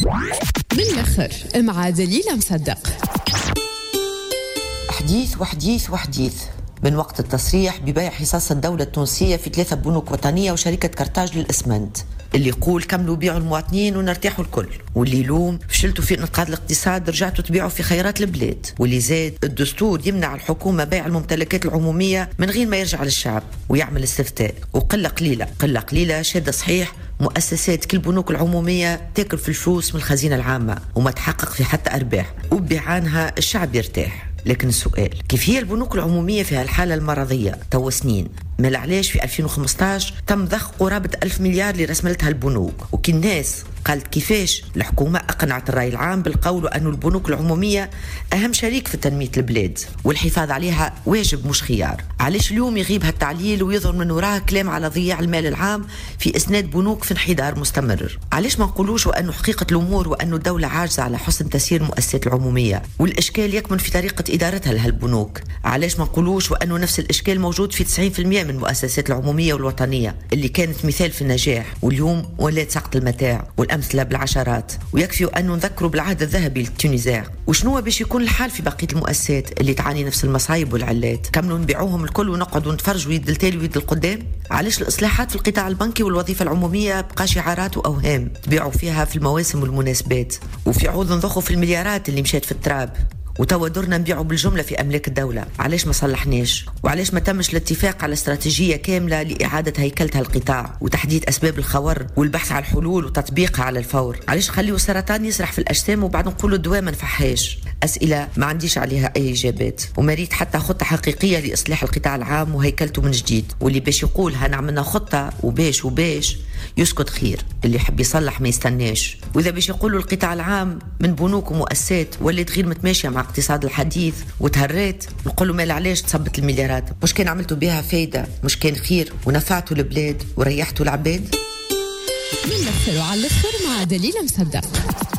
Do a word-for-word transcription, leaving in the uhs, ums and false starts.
من الآخر مع دليلة مصدق. حديث وحديث وحديث من وقت التصريح ببيع حصص الدولة التونسية في ثلاثة بنوك وطنية وشركة كرتاج للإسمنت، اللي يقول كملوا بيعوا المواطنين ونرتاحوا الكل، واللي يلوم فشلتوا في انقاذ الاقتصاد رجعتوا تبيعوا في خيرات البلاد، واللي زاد الدستور يمنع الحكومة بيع الممتلكات العمومية من غير ما يرجع للشعب ويعمل استفتاء، وقلة قليلة قلة قليلة شادة صحيح مؤسسات كل البنوك العمومية تاكل في الفلوس من الخزينة العامة وما تحقق في حتى أرباح، وبيعانها الشعب يرتاح. لكن السؤال كيف هي البنوك العمومية في هالحالة المرضية تو سنين؟ ما علاش في ألفين وخمسة عشر تم ضخ قرابة ألف مليار لرسملتها البنوك، وكي الناس قالت كيفاش الحكومة أقنعت الرأي العام بالقول أن البنوك العمومية أهم شريك في تنمية البلاد والحفاظ عليها واجب مش خيار. علاش اليوم يغيب هالتعليل ويظهر من وراه كلام على ضياع المال العام في إسناد بنوك في انحدار مستمر؟ علاش ما نقولوش وأنه حقيقة الأمور وأن الدولة عاجزة على حسن تسيير المؤسسات العمومية والإشكال يكمن في طريقة إدارتها لهالبنوك؟ علاش ما نقولوش وأنه نفس الإشكال موجود في تسعين بالمئة من المؤسسات العمومية والوطنية اللي كانت مثال في النجاح واليوم ولات سقط المتاع، والأمثلة بالعشرات، ويكفي أن نذكروا بالعهد الذهبي للتونيزاع. وشنو باش يكون الحال في بقية المؤسسات اللي تعاني نفس المصايب والعلات؟ كملوا نبيعوهم الكل ونقعدوا نتفرجوا يد التالي ويد القدام؟ علاش الإصلاحات في القطاع البنكي والوظيفة العمومية بقى شعارات وأوهام تبيعوا فيها في المواسم والمناسبات، وفي عوض نضخوا في المليارات اللي مشات في التراب وتوا درنا نبيعوا بالجملة في أملاك الدولة؟ علاش ما صلحناش؟ وعلاش ما تمش الاتفاق على استراتيجية كاملة لإعادة هيكلتها القطاع وتحديد أسباب الخور والبحث على الحلول وتطبيقها على الفور؟ علاش خليوا السرطان يسرح في الأجسام وبعد نقولوا الدواء ما نفحاش؟ أسئلة ما عنديش عليها أي إجابات، ومريت حتى خطة حقيقية لإصلاح القطاع العام وهيكلته من جديد. واللي باش يقول هنعملنا خطة وباش وباش يسكت خير، اللي يحب يصلح ما يستناش. وإذا باش يقولوا القطاع العام من بنوك ومؤسسات ولات غير متماشية مع الاقتصاد الحديث وتهريت، نقولوا مال علاش تصبت المليارات؟ مش كان عملتوا بها فايدة؟ مش كان خير ونفعتوا البلاد وريحتوا العباد؟ من الآخر وعلى الآخر مع دليلة مصدق.